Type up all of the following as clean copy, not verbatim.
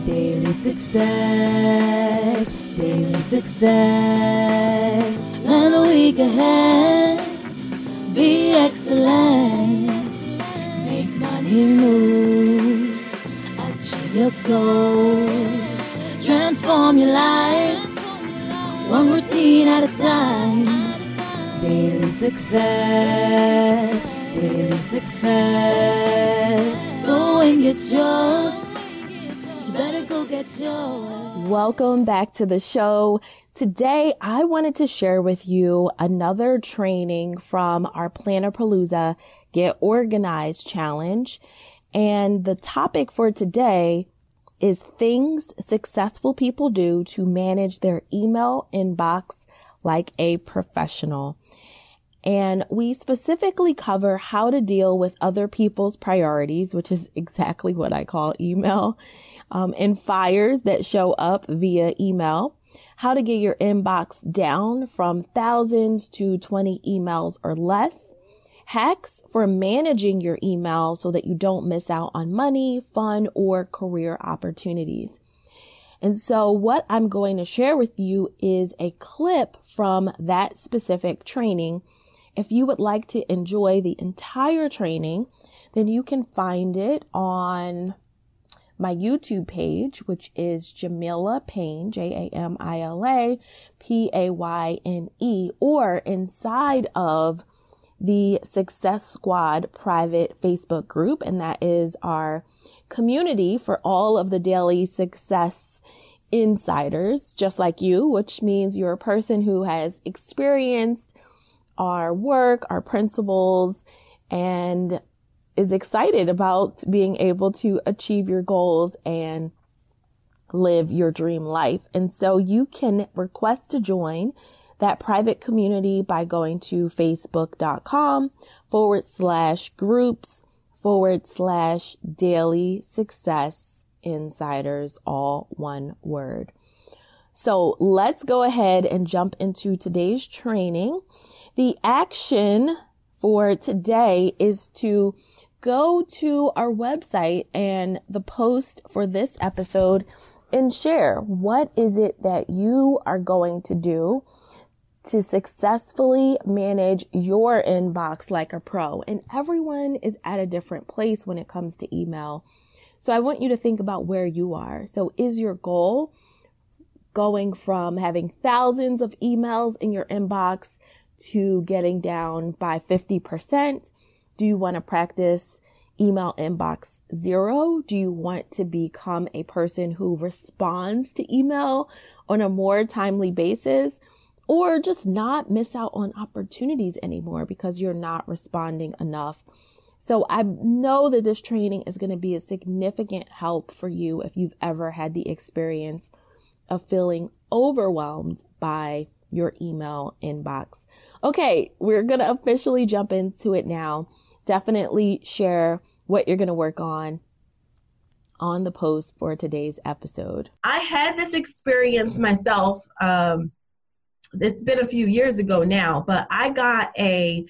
Daily success, daily success. Plan the week ahead, be excellent. Make money move, achieve your goals. Transform your life, one routine at a time. Daily success, daily success. Go and get yours. You better go get yours. Welcome back to the show. Today, I wanted to share with you another training from our Plannerpalooza Get Organized Challenge. And the topic for today is things successful people do to manage their email inbox like a professional. And we specifically cover how to deal with other people's priorities, which is exactly what I call email, and fires that show up via email, how to get your inbox down from thousands to 20 emails or less, hacks for managing your email so that you don't miss out on money, fun, or career opportunities. And so what I'm going to share with you is a clip from that specific training. If you would like to enjoy the entire training, then you can find it on my YouTube page, which is Jamila Payne, Jamila Payne, or inside of the Success Squad private Facebook group. And that is our community for all of the daily success insiders, just like you, which means you're a person who has experienced our work, our principles, and is excited about being able to achieve your goals and live your dream life. And so you can request to join that private community by going to facebook.com/groups/daily success insiders, all one word. So let's go ahead and jump into today's training. The action for today is to go to our website and the post for this episode and share what is it that you are going to do to successfully manage your inbox like a pro. And everyone is at a different place when it comes to email. So I want you to think about where you are. So is your goal going from having thousands of emails in your inbox to getting down by 50%? Do you want to practice email inbox zero? Do you want to become a person who responds to email on a more timely basis, or just not miss out on opportunities anymore because you're not responding enough? So I know that this training is going to be a significant help for you if you've ever had the experience of feeling overwhelmed by your email inbox. Okay, we're going to officially jump into it now. Definitely share what you're going to work on the post for today's episode. I had this experience myself. It's been a few years ago now, but I got a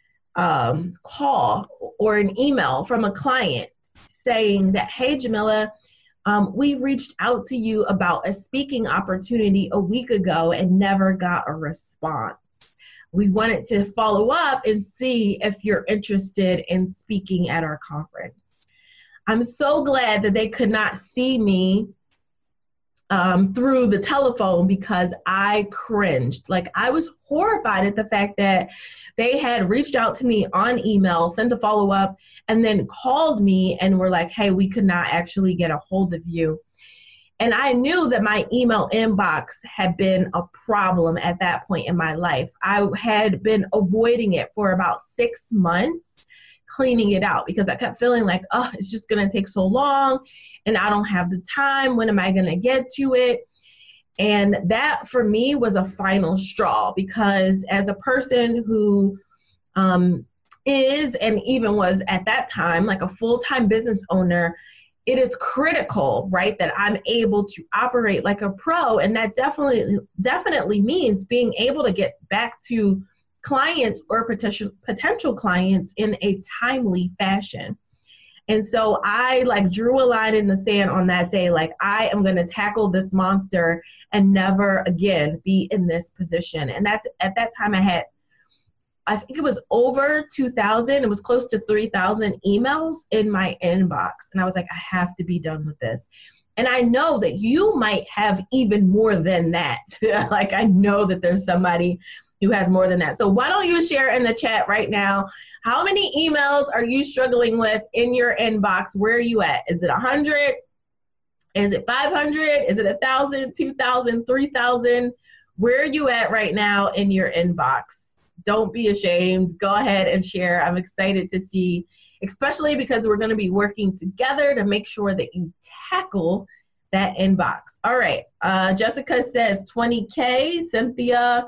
call or an email from a client saying that, "Hey, Jamila, we reached out to you about a speaking opportunity a week ago and never got a response. We wanted to follow up and see if you're interested in speaking at our conference." I'm so glad that they could not see me through the telephone, because I cringed. Like, I was horrified at the fact that they had reached out to me on email, sent a follow-up, and then called me and were like, "Hey, we could not actually get a hold of you." And I knew that my email inbox had been a problem at that point in my life. I had been avoiding it for about 6 months, cleaning it out, because I kept feeling like, oh, it's just going to take so long and I don't have the time. When am I going to get to it? And that for me was a final straw, because as a person who is and even was at that time like a full-time business owner, it is critical, right, that I'm able to operate like a pro. And that definitely means being able to get back to clients or potential clients in a timely fashion. And so I like drew a line in the sand on that day. Like, I am going to tackle this monster and never again be in this position. And at that time I think it was over 2,000. It was close to 3,000 emails in my inbox. And I was like, I have to be done with this. And I know that you might have even more than that. Like, I know that there's somebody who has more than that. So why don't you share in the chat right now, how many emails are you struggling with in your inbox? Where are you at? Is it 100? Is it 500? Is it 1,000, 2,000, 3,000? Where are you at right now in your inbox? Don't be ashamed. Go ahead and share. I'm excited to see, especially because we're going to be working together to make sure that you tackle that inbox. All right. Jessica says 20K. Cynthia,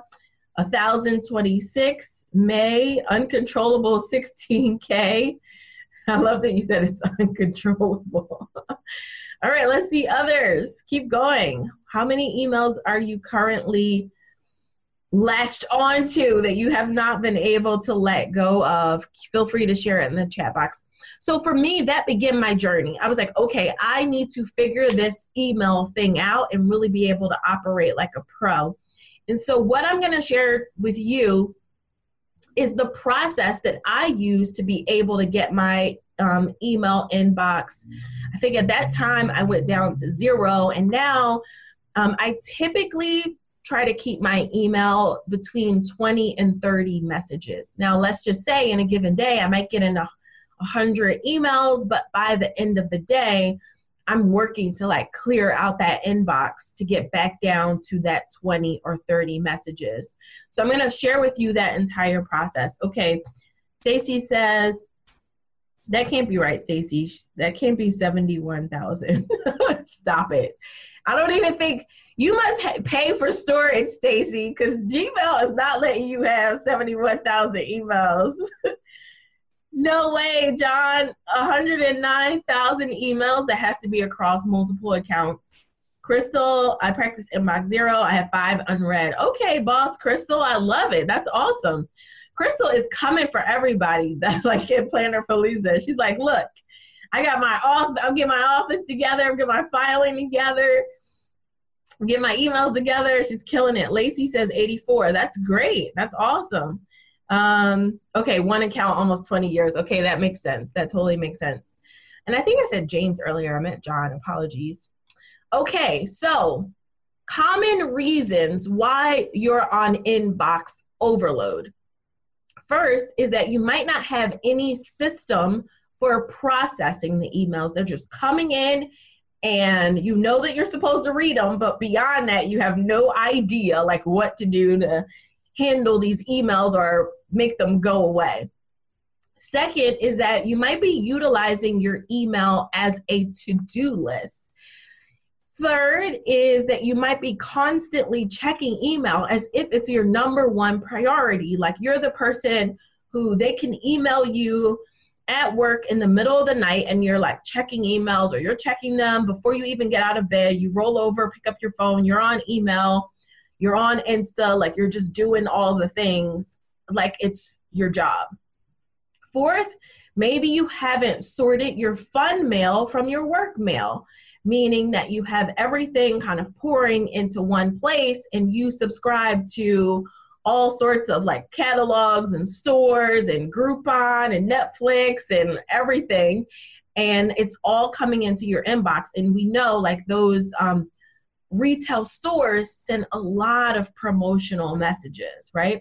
1,026. May, uncontrollable 16K. I love that you said it's uncontrollable. All right, let's see others. Keep going. How many emails are you currently latched onto that you have not been able to let go of? Feel free to share it in the chat box. So for me, that began my journey. I was like, okay, I need to figure this email thing out and really be able to operate like a pro. And so what I'm going to share with you is the process that I use to be able to get my email inbox. I think at that time I went down to 0, and now I typically try to keep my email between 20 and 30 messages. Now, let's just say in a given day, I might get in 100 emails, but by the end of the day, I'm working to like clear out that inbox to get back down to that 20 or 30 messages. So I'm going to share with you that entire process. Okay. Stacy says, that can't be right, Stacy. That can't be 71,000. Stop it. I don't even think you must pay for storage, Stacy, because Gmail is not letting you have 71,000 emails. No way, John. 109,000 emails. That has to be across multiple accounts. Crystal, I practice inbox 0. I have 5 unread. Okay, boss, Crystal, I love it. That's awesome. Crystal is coming for everybody. That's like in Planner for Lisa. She's like, look, I'm getting my office together. I'm getting my filing together. I'm getting my emails together. She's killing it. Lacey says 84. That's great. That's awesome. Okay, one account, almost 20 years. Okay, that makes sense. That totally makes sense. And I think I said James earlier. I meant John. Apologies. Okay, so common reasons why you're on inbox overload. First is that you might not have any system for processing the emails. They're just coming in and you know that you're supposed to read them, but beyond that, you have no idea like what to do to handle these emails or make them go away. Second is that you might be utilizing your email as a to-do list. Third is that you might be constantly checking email as if it's your number one priority. Like you're the person who they can email you at work in the middle of the night and you're like checking emails, or you're checking them before you even get out of bed. You roll over, pick up your phone, you're on email, you're on Insta, like you're just doing all the things like it's your job. Fourth, maybe you haven't sorted your fun mail from your work mail, meaning that you have everything kind of pouring into one place and you subscribe to all sorts of like catalogs and stores and Groupon and Netflix and everything. And it's all coming into your inbox. And we know like those retail stores send a lot of promotional messages, right?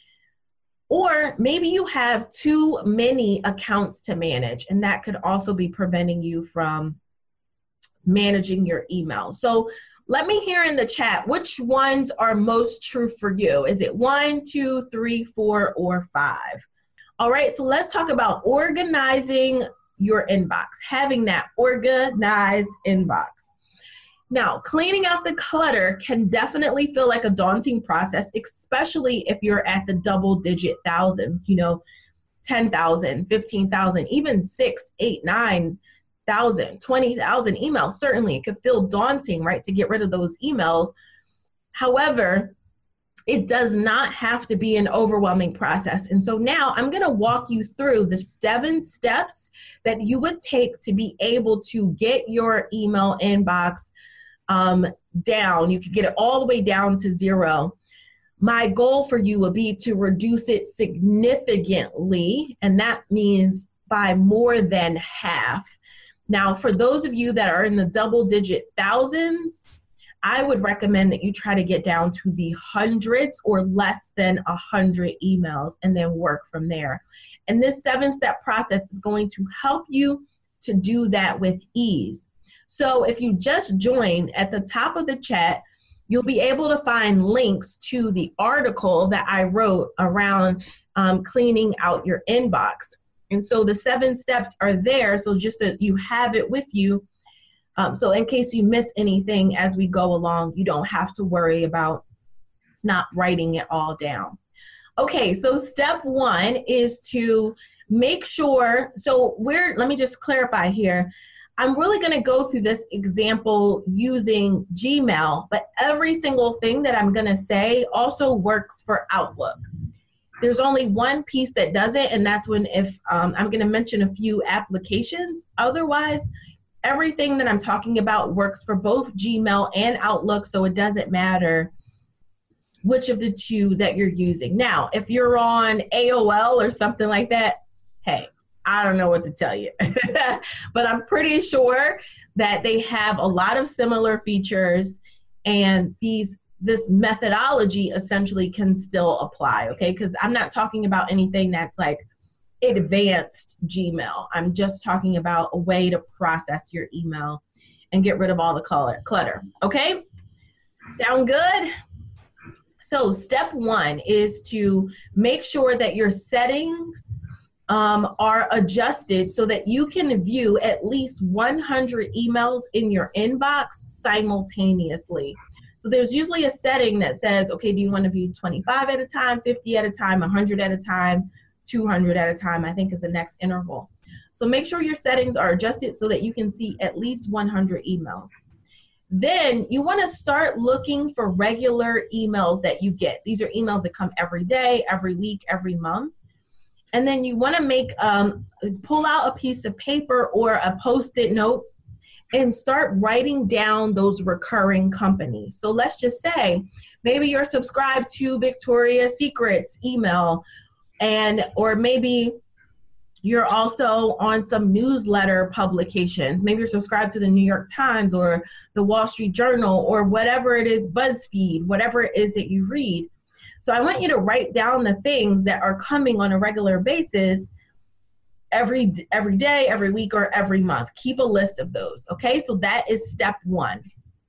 Or maybe you have too many accounts to manage, and that could also be preventing you from managing your email. So let me hear in the chat, which ones are most true for you? Is it 1, 2, 3, 4, or 5? All right, so let's talk about organizing your inbox, having that organized inbox. Now, cleaning out the clutter can definitely feel like a daunting process, especially if you're at the double-digit thousands, 10,000, 15,000, even 6, 8, 9,000, 20,000 emails. Certainly, it could feel daunting, right, to get rid of those emails. However, it does not have to be an overwhelming process. And so now I'm going to walk you through the 7 steps that you would take to be able to get your email inbox down. You could get it all the way down to 0. My goal for you will be to reduce it significantly, and that means by more than half. Now, for those of you that are in the double-digit thousands, I would recommend that you try to get down to the hundreds or less than 100 emails and then work from there. And this 7-step process is going to help you to do that with ease. So if you just joined, at the top of the chat, you'll be able to find links to the article that I wrote around cleaning out your inbox. And so the 7 steps are there, so just that you have it with you. So in case you miss anything as we go along, you don't have to worry about not writing it all down. Okay, so step 1 is to make sure, let me just clarify here. I'm really going to go through this example using Gmail, but every single thing that I'm going to say also works for Outlook. There's only one piece that doesn't, and that's if I'm going to mention a few applications. Otherwise, everything that I'm talking about works for both Gmail and Outlook, so it doesn't matter which of the 2 that you're using. Now, if you're on AOL or something like that, hey, I don't know what to tell you. But I'm pretty sure that they have a lot of similar features, and this methodology essentially can still apply, okay? Because I'm not talking about anything that's like advanced Gmail. I'm just talking about a way to process your email and get rid of all the clutter, okay? Sound good? So step 1 is to make sure that your settings are adjusted so that you can view at least 100 emails in your inbox simultaneously. So there's usually a setting that says, okay, do you want to view 25 at a time, 50 at a time, 100 at a time, 200 at a time, I think is the next interval. So make sure your settings are adjusted so that you can see at least 100 emails. Then you want to start looking for regular emails that you get. These are emails that come every day, every week, every month. And then you want to pull out a piece of paper or a Post-it note and start writing down those recurring companies. So let's just say maybe you're subscribed to Victoria's Secret's email, or maybe you're also on some newsletter publications. Maybe you're subscribed to the New York Times or the Wall Street Journal or whatever it is, BuzzFeed, whatever it is that you read. So I want you to write down the things that are coming on a regular basis every day, every week, or every month. Keep a list of those, okay? So that is step 1.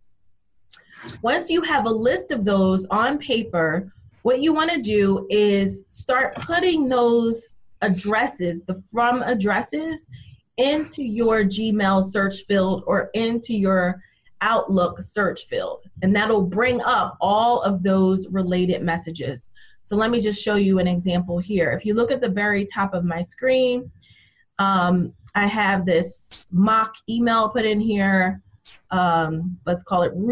Once you have a list of those on paper, what you want to do is start putting those addresses, the from addresses, into your Gmail search field or into your Outlook search field. And that'll bring up all of those related messages. So let me just show you an example here. If you look at the very top of my screen, I have this mock email put in here. Let's call it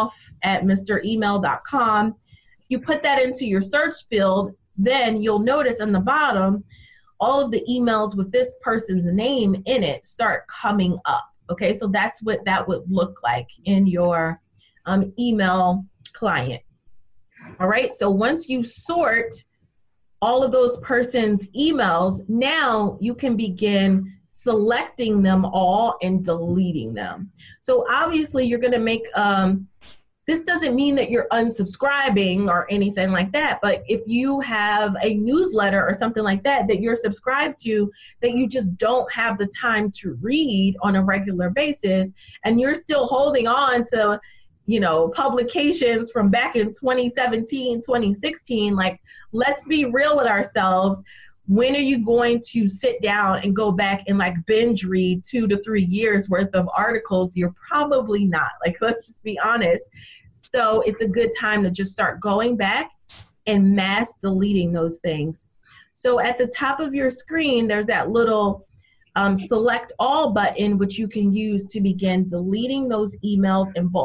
Rudolph@mremail.com. If you put that into your search field, then you'll notice on the bottom, all of the emails with this person's name in it start coming up. Okay, so that's what that would look like in your email client. All right, so once you sort all of those persons' emails, now you can begin selecting them all and deleting them. So obviously you're going to make, this doesn't mean that you're unsubscribing or anything like that, but if you have a newsletter or something like that that you're subscribed to that you just don't have the time to read on a regular basis, and you're still holding on to, publications from back in 2017, 2016, like, let's be real with ourselves. When are you going to sit down and go back and binge read 2 to 3 years worth of articles? You're probably not. Let's just be honest. So it's a good time to just start going back and mass deleting those things. So at the top of your screen, there's that little select all button, which you can use to begin deleting those emails in bulk.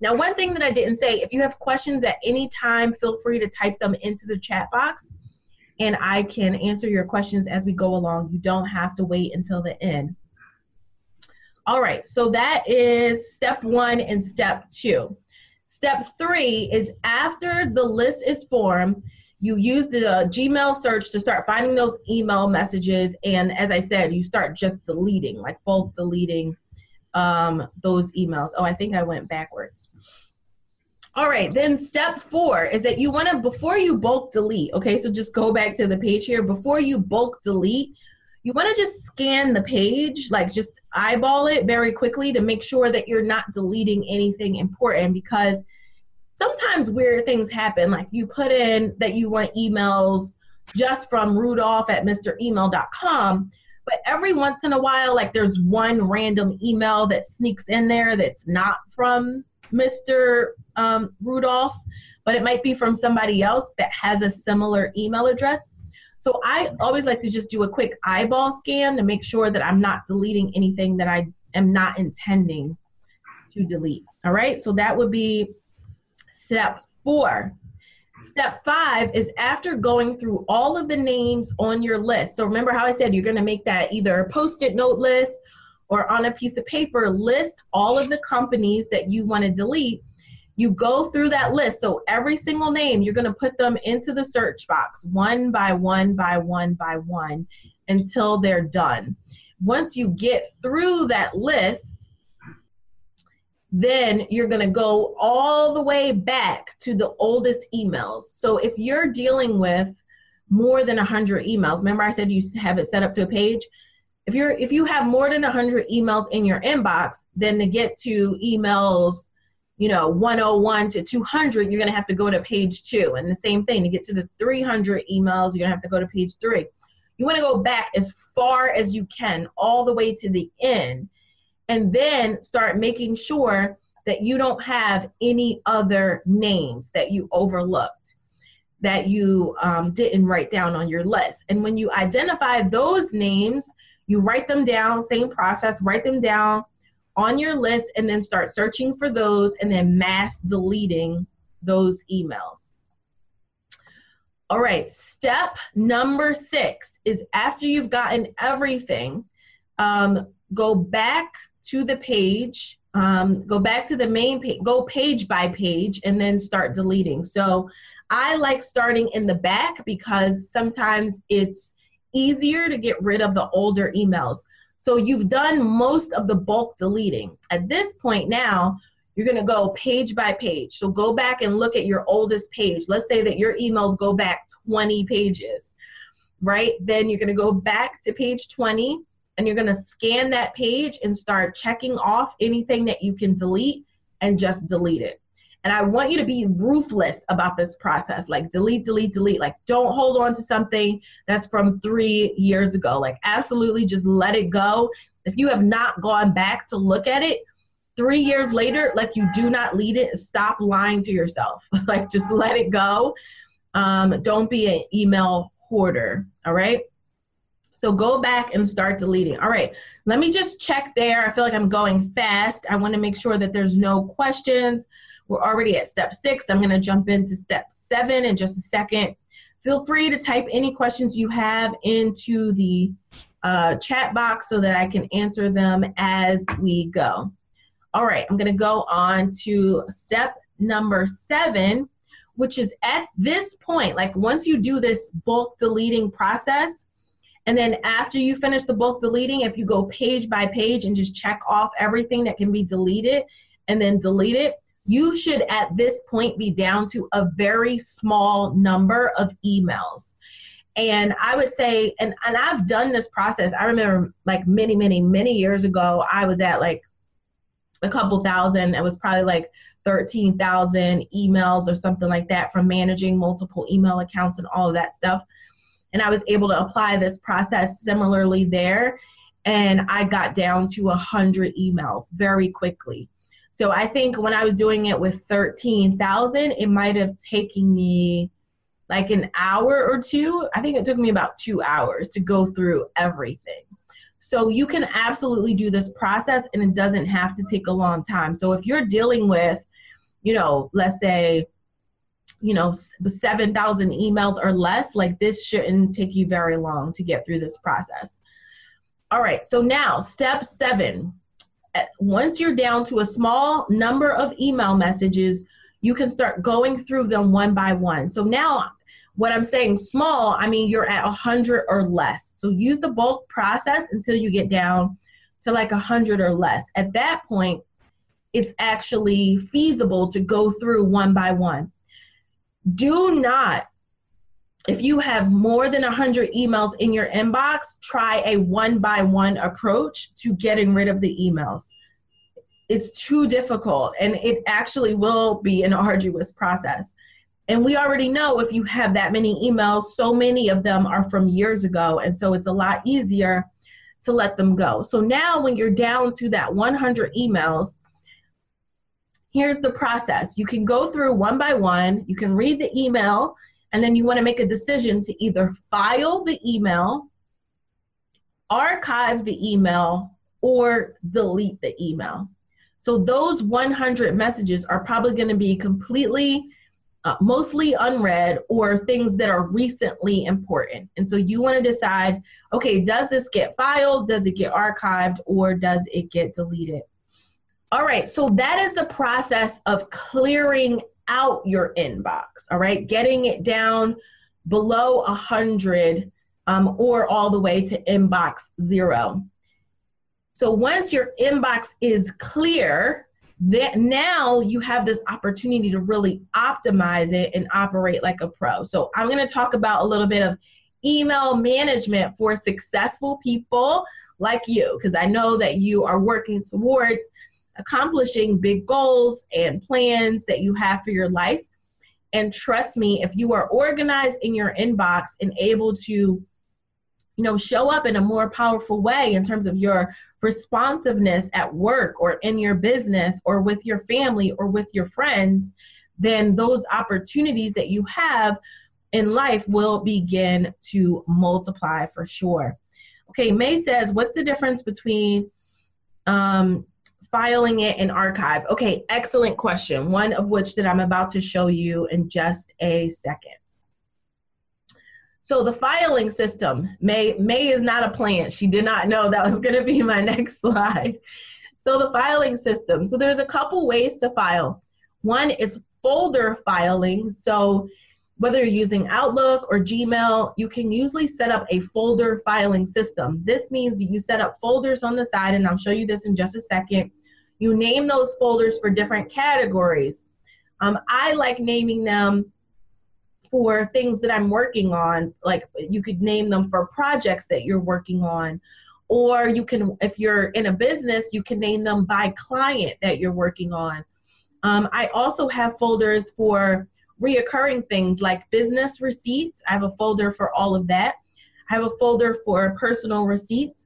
Now, one thing that I didn't say, if you have questions at any time, feel free to type them into the chat box and I can answer your questions as we go along. You don't have to wait until the end. All right, so that is step 1 and step 2. Step 3 is after the list is formed, you use the Gmail search to start finding those email messages. And as I said, you start just deleting, like bulk deleting those emails. Oh, I think I went backwards. All right, then step 4 is that you want to, before you bulk delete, okay, so just go back to the page here. Before you bulk delete, you want to just scan the page, like just eyeball it very quickly to make sure that you're not deleting anything important, because sometimes weird things happen. Like you put in that you want emails just from Rudolph@MrEmail.com, but every once in a while, like there's one random email that sneaks in there that's not from Mr. Rudolph, but it might be from somebody else that has a similar email address. So I always like to just do a quick eyeball scan to make sure that I'm not deleting anything that I am not intending to delete. All right, so that would be step 4. Step 5 is after going through all of the names on your list. So remember how I said you're going to make that either a Post-it note list or on a piece of paper, list all of the companies that you want to delete. You go through that list. So every single name, you're going to put them into the search box one by one by one by one until they're done. Once you get through that list, then you're going to go all the way back to the oldest emails. So if you're dealing with more than 100 emails, remember I said you have it set up to a page? If you have more than 100 emails in your inbox, then to get to emails, 101 to 200, you're going to have to go to page 2. And the same thing, to get to the 300 emails, you're going to have to go to page 3. You want to go back as far as you can, all the way to the end, and then start making sure that you don't have any other names that you overlooked, that you didn't write down on your list. And when you identify those names, you write them down, same process, write them down on your list, and then start searching for those and then mass deleting those emails. All right, step number 6 is after you've gotten everything, go back to the page, go back to the main page, go page by page, and then start deleting. So I like starting in the back because sometimes it's easier to get rid of the older emails. So you've done most of the bulk deleting. At this point now, you're going to go page by page. So go back and look at your oldest page. Let's say that your emails go back 20 pages, right? Then you're going to go back to page 20 and you're going to scan that page and start checking off anything that you can delete and just delete it. And I want you to be ruthless about this process. Like delete, delete, delete. Like don't hold on to something that's from 3 years ago. Like absolutely just let it go. If you have not gone back to look at it 3 years later, like you do not need it, stop lying to yourself. Like just let it go. Don't be an email hoarder. All right. So go back and start deleting. All right, let me just check there. I feel like I'm going fast. I want to make sure that there's no questions. We're already at step 6. I'm going to jump into step 7 in just a second. Feel free to type any questions you have into the chat box so that I can answer them as we go. All right, I'm going to go on to step number 7, which is at this point, like once you do this bulk deleting process, and then after you finish the bulk deleting, if you go page by page and just check off everything that can be deleted and then delete it, you should at this point be down to a very small number of emails. And I would say, and I've done this process. I remember like many, many, many years ago, I was at like a couple thousand. It was probably like 13,000 emails or something like that from managing multiple email accounts and all of that stuff. And I was able to apply this process similarly there. And I got down to 100 emails very quickly. So I think when I was doing it with 13,000, it might have taken me like an hour or two. I think it took me about 2 hours to go through everything. So you can absolutely do this process and it doesn't have to take a long time. So if you're dealing with let's say, 7,000 emails or less, like this shouldn't take you very long to get through this process. All right, so now step 7. Once you're down to a small number of email messages, you can start going through them one by one. So now what I'm saying small, I mean you're at 100 or less. So use the bulk process until you get down to like 100 or less. At that point, it's actually feasible to go through one by one. Do not, if you have more than 100 emails in your inbox, try a one-by-one approach to getting rid of the emails. It's too difficult, and it actually will be an arduous process. And we already know if you have that many emails, so many of them are from years ago, and so it's a lot easier to let them go. So now when you're down to that 100 emails, here's the process. You can go through one by one, you can read the email, and then you want to make a decision to either file the email, archive the email, or delete the email. So those 100 messages are probably going to be completely, mostly unread, or things that are recently important. And so you want to decide, okay, does this get filed, does it get archived, or does it get deleted? All right, so that is the process of clearing out your inbox, all right? Getting it down below 100 or all the way to inbox 0. So once your inbox is clear, now you have this opportunity to really optimize it and operate like a pro. So I'm going to talk about a little bit of email management for successful people like you, because I know that you are working towards accomplishing big goals and plans that you have for your life. And trust me, if you are organized in your inbox and able to, show up in a more powerful way in terms of your responsiveness at work or in your business or with your family or with your friends, then those opportunities that you have in life will begin to multiply for sure. Okay, May says, what's the difference between filing it and archive? Okay, excellent question. One of which that I'm about to show you in just a second. So the filing system, May is not a plant. She did not know that was going to be my next slide. So the filing system. So there's a couple ways to file. One is folder filing. So whether you're using Outlook or Gmail, you can usually set up a folder filing system. This means you set up folders on the side, and I'll show you this in just a second. You name those folders for different categories. I like naming them for things that I'm working on. Like you could name them for projects that you're working on, or you can, if you're in a business, you can name them by client that you're working on. I also have folders for reoccurring things like business receipts. I have a folder for all of that. I have a folder for personal receipts.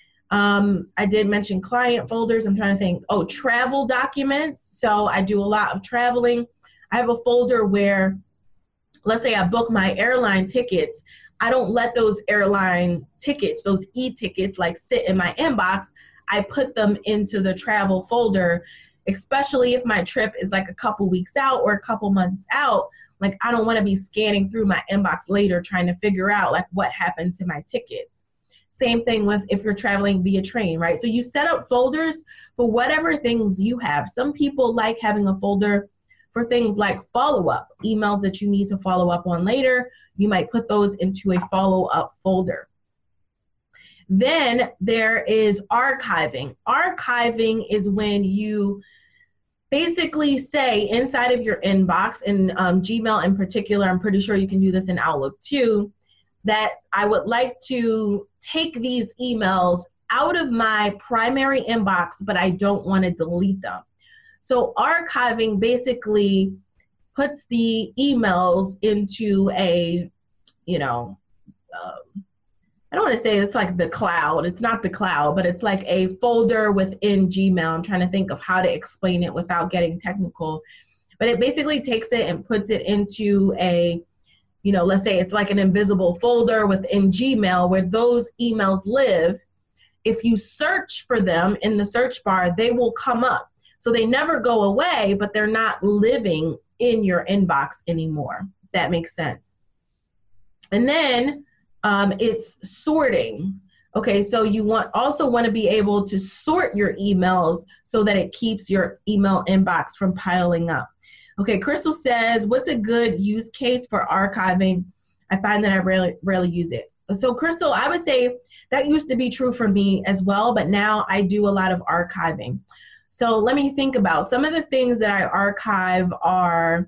I did mention client folders. I'm trying to think. Oh, travel documents. So I do a lot of traveling. I have a folder where, let's say I book my airline tickets. I don't let those airline tickets, those e-tickets, like sit in my inbox. I put them into the travel folder, especially if my trip is like a couple weeks out or a couple months out. Like I don't want to be scanning through my inbox later trying to figure out like what happened to my tickets. Same thing with if you're traveling via train, right? So you set up folders for whatever things you have. Some people like having a folder for things like follow-up, emails that you need to follow up on later. You might put those into a follow-up folder. Then there is archiving. Archiving is when you basically say inside of your inbox, in Gmail in particular, I'm pretty sure you can do this in Outlook too, that I would like to take these emails out of my primary inbox, but I don't want to delete them. So archiving basically puts the emails into a, I don't want to say it's like the cloud. It's not the cloud, but it's like a folder within Gmail. I'm trying to think of how to explain it without getting technical. But it basically takes it and puts it into a, let's say it's like an invisible folder within Gmail where those emails live. If you search for them in the search bar, they will come up. So they never go away, but they're not living in your inbox anymore. That makes sense. And then it's sorting. Okay, so you also want to be able to sort your emails so that it keeps your email inbox from piling up. Okay, Crystal says, what's a good use case for archiving? I find that I rarely use it. So Crystal, I would say that used to be true for me as well, but now I do a lot of archiving. So let me think about some of the things that I archive are,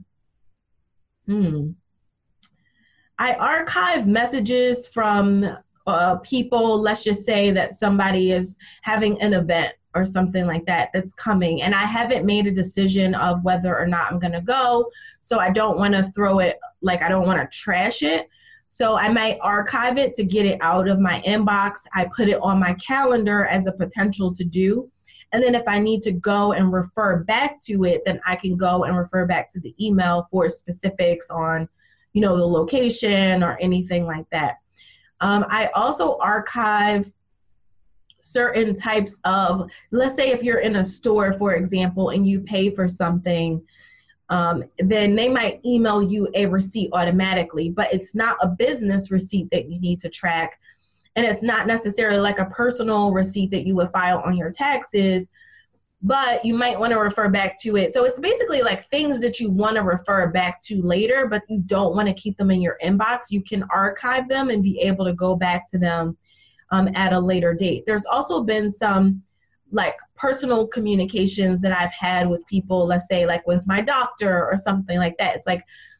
I archive messages from people. Let's just say that somebody is having an event or something like that that's coming, and I haven't made a decision of whether or not I'm going to go. So I don't want to throw it, like I don't want to trash it. So I might archive it to get it out of my inbox. I put it on my calendar as a potential to do. And then if I need to go and refer back to it, then I can go and refer back to the email for specifics on, the location or anything like that. I also archive certain types of, let's say if you're in a store, for example, and you pay for something, then they might email you a receipt automatically, but it's not a business receipt that you need to track. And it's not necessarily like a personal receipt that you would file on your taxes, but you might want to refer back to it. So it's basically like things that you want to refer back to later, but you don't want to keep them in your inbox. You can archive them and be able to go back to them at a later date. There's also been some like personal communications that I've had with people, let's say like with my doctor or something like that. It's like,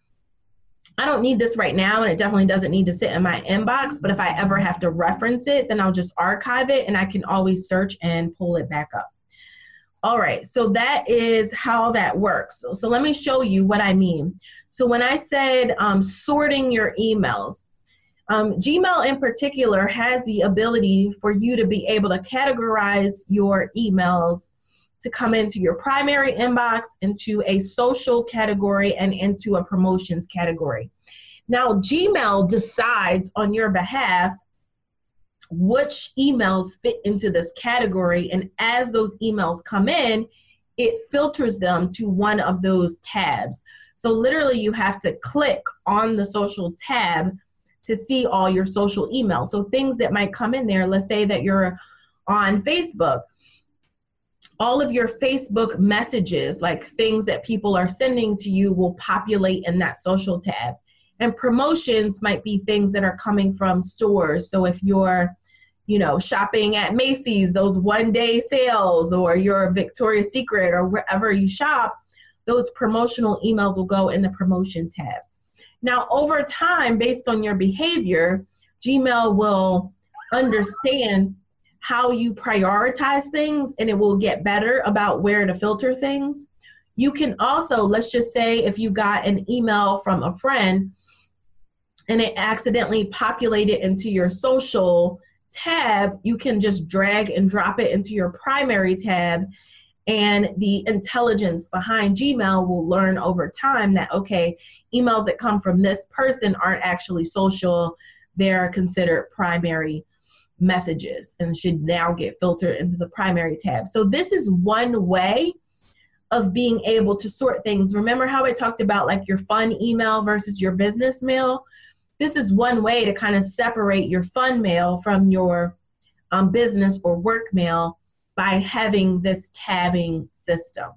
I don't need this right now, and it definitely doesn't need to sit in my inbox, but if I ever have to reference it, then I'll just archive it and I can always search and pull it back up. All right, so that is how that works. So let me show you what I mean. So when I said sorting your emails, Gmail in particular has the ability for you to be able to categorize your emails to come into your primary inbox, into a social category, and into a promotions category. Now, Gmail decides on your behalf which emails fit into this category, and as those emails come in, it filters them to one of those tabs. So literally you have to click on the social tab to see all your social emails. So things that might come in there, let's say that you're on Facebook, all of your Facebook messages, like things that people are sending to you, will populate in that social tab. And promotions might be things that are coming from stores. So if you're, shopping at Macy's, those one-day sales, or you're Victoria's Secret or wherever you shop, those promotional emails will go in the promotion tab. Now, over time, based on your behavior, Gmail will understand how you prioritize things, and it will get better about where to filter things. You can also, let's just say if you got an email from a friend and it accidentally populated into your social tab, you can just drag and drop it into your primary tab, and the intelligence behind Gmail will learn over time that, okay, emails that come from this person aren't actually social, they're considered primary messages and should now get filtered into the primary tab. So this is one way of being able to sort things. Remember how I talked about like your fun email versus your business mail? This is one way to kind of separate your fun mail from your business or work mail by having this tabbing system.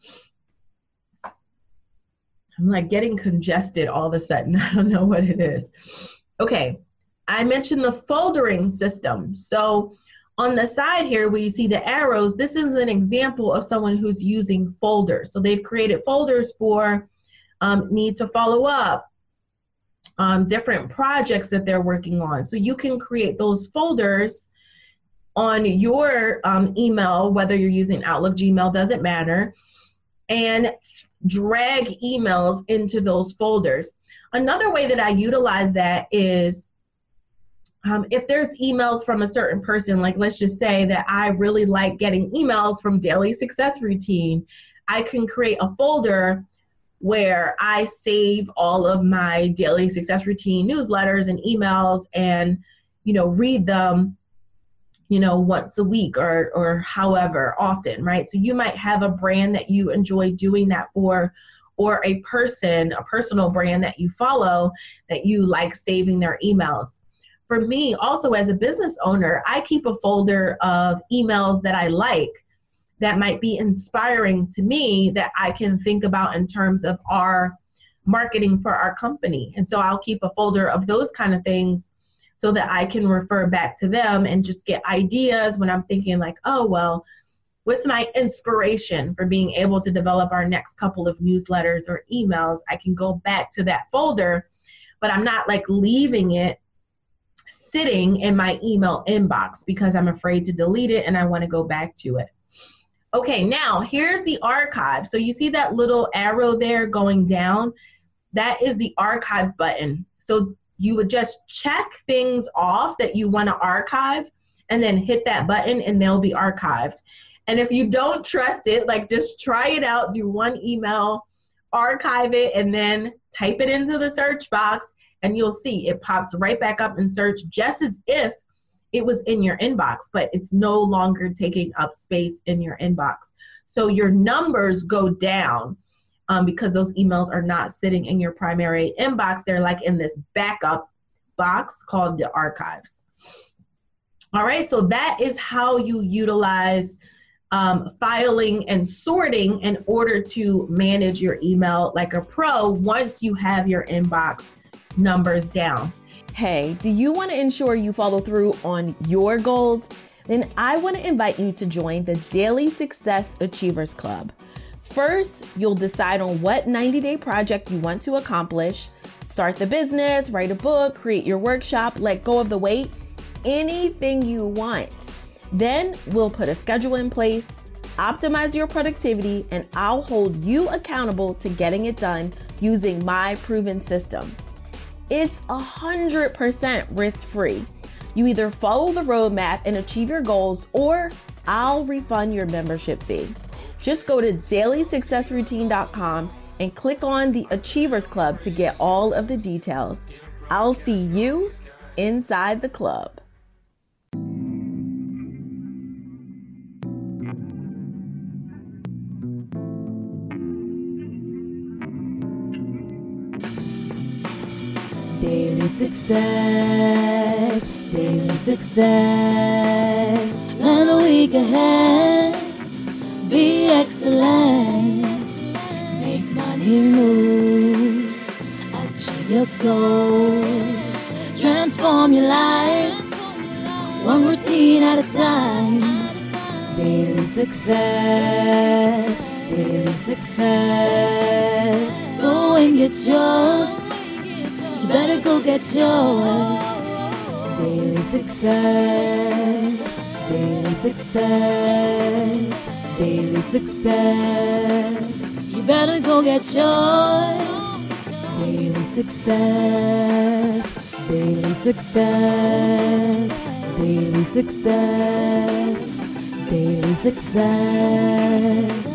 I'm like getting congested all of a sudden. I don't know what it is. Okay. I mentioned the foldering system. So on the side here where you see the arrows, this is an example of someone who's using folders. So they've created folders for need to follow up, different projects that they're working on. So you can create those folders on your email, whether you're using Outlook, Gmail, doesn't matter, and drag emails into those folders. Another way that I utilize that is if there's emails from a certain person, like let's just say that I really like getting emails from Daily Success Routine, I can create a folder where I save all of my Daily Success Routine newsletters and emails and, read them once a week or however often, right? So you might have a brand that you enjoy doing that for, or a personal brand that you follow that you like saving their emails. For me, also as a business owner, I keep a folder of emails that I like that might be inspiring to me that I can think about in terms of our marketing for our company. And so I'll keep a folder of those kind of things so that I can refer back to them and just get ideas when I'm thinking like, oh, well, what's my inspiration for being able to develop our next couple of newsletters or emails? I can go back to that folder, but I'm not like leaving it sitting in my email inbox because I'm afraid to delete it and I want to go back to it. Okay, now here's the archive. So you see that little arrow there going down? That is the archive button. So you would just check things off that you want to archive and then hit that button and they'll be archived. And if you don't trust it, like just try it out, do one email, archive it, and then type it into the search box and you'll see it pops right back up in search just as if it was in your inbox, but it's no longer taking up space in your inbox. So your numbers go down because those emails are not sitting in your primary inbox. They're like in this backup box called the archives. All right, so that is how you utilize filing and sorting in order to manage your email like a pro once you have your inbox numbers down. Hey, do you want to ensure you follow through on your goals? Then I want to invite you to join the Daily Success Achievers Club. First, you'll decide on what 90-day project you want to accomplish, start the business, write a book, create your workshop, let go of the weight, anything you want. Then we'll put a schedule in place, optimize your productivity, and I'll hold you accountable to getting it done using my proven system. It's 100% risk-free. You either follow the roadmap and achieve your goals, or I'll refund your membership fee. Just go to dailysuccessroutine.com and click on the Achievers Club to get all of the details. I'll see you inside the club. Daily success, daily success. Plan the week ahead, be excellent. Make money moves, achieve your goals. Transform your life, one routine at a time. Daily success, daily success. Go and get yours. You better go get yours. Daily success, daily success, daily success. You better go get yours. Daily success, daily success, daily success, daily success.